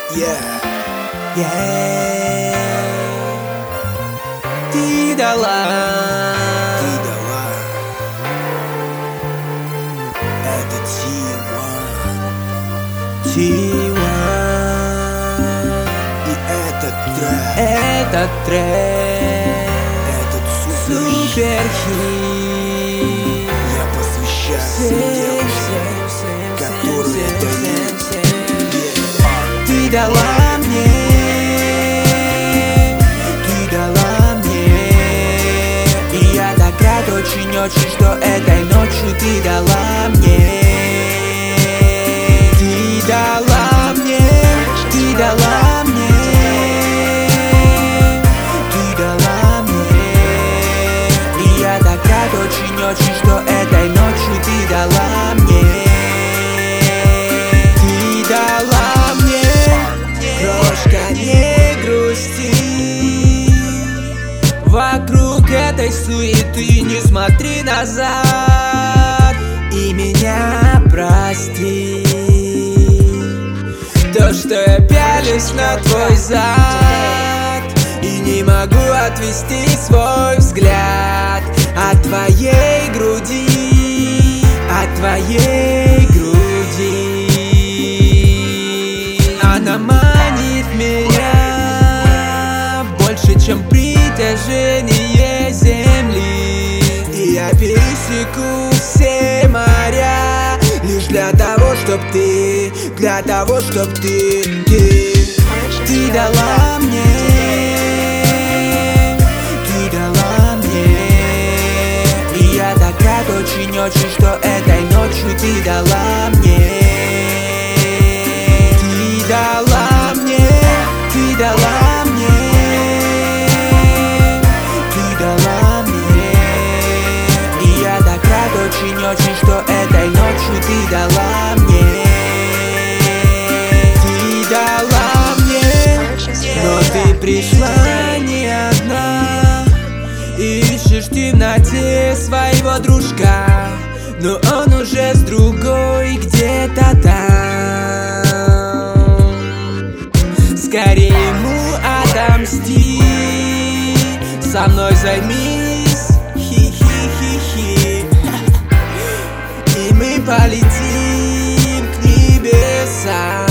Ты дала, это T1. И этот трек, этот суперхит. я посвящаю всем девушкам, которые дают. Ты дала мне, и я так рад очень-очень, что этой ночью ты дала мне. Ты дала мне, ты дала мне, ты дала мне. И я так рад очень-очень, что этой ночью ты дала мне. Ты дала мне, крошка, не грусти. Вокруг этой суеты не смотри назад и меня прости. То, что я пялюсь на твой зад и не могу отвести свой взгляд от твоей груди, от твоей груди. Она манит меня больше, чем притяжение земли. И я пересеку все моря лишь для того, чтоб ты, для того, чтоб ты дала мне, ты дала мне. И я так рад очень-очень, что этой ночью ты дала мне. Ты дала мне, ты дала мне, ты дала мне. И я так рад очень-очень, что этой ночью ты дала мне. Ты дала мне, но ты пришла не одна. Ищешь в темноте своего дружка, но он уже с другой где-то там. Скорее ему отомсти, со мной займись, хи-хи-хи-хи. И мы полетим к небесам.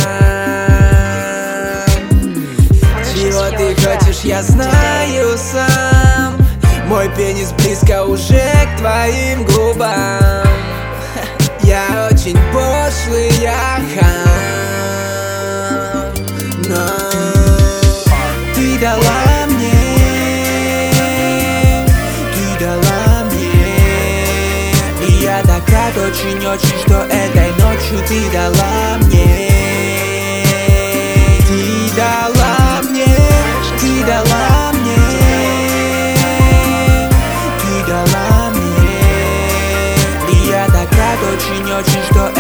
Чего ты хочешь, я знаю сам. Мой пенис близко уже к твоим губам. Я очень пошлый, я хам, но ты дала мне, ты дала мне. И я так рад очень-очень, что этой ночью ты дала мне. Ты дала мне, ты дала мне, ты дала мне. И я так рад очень-очень, что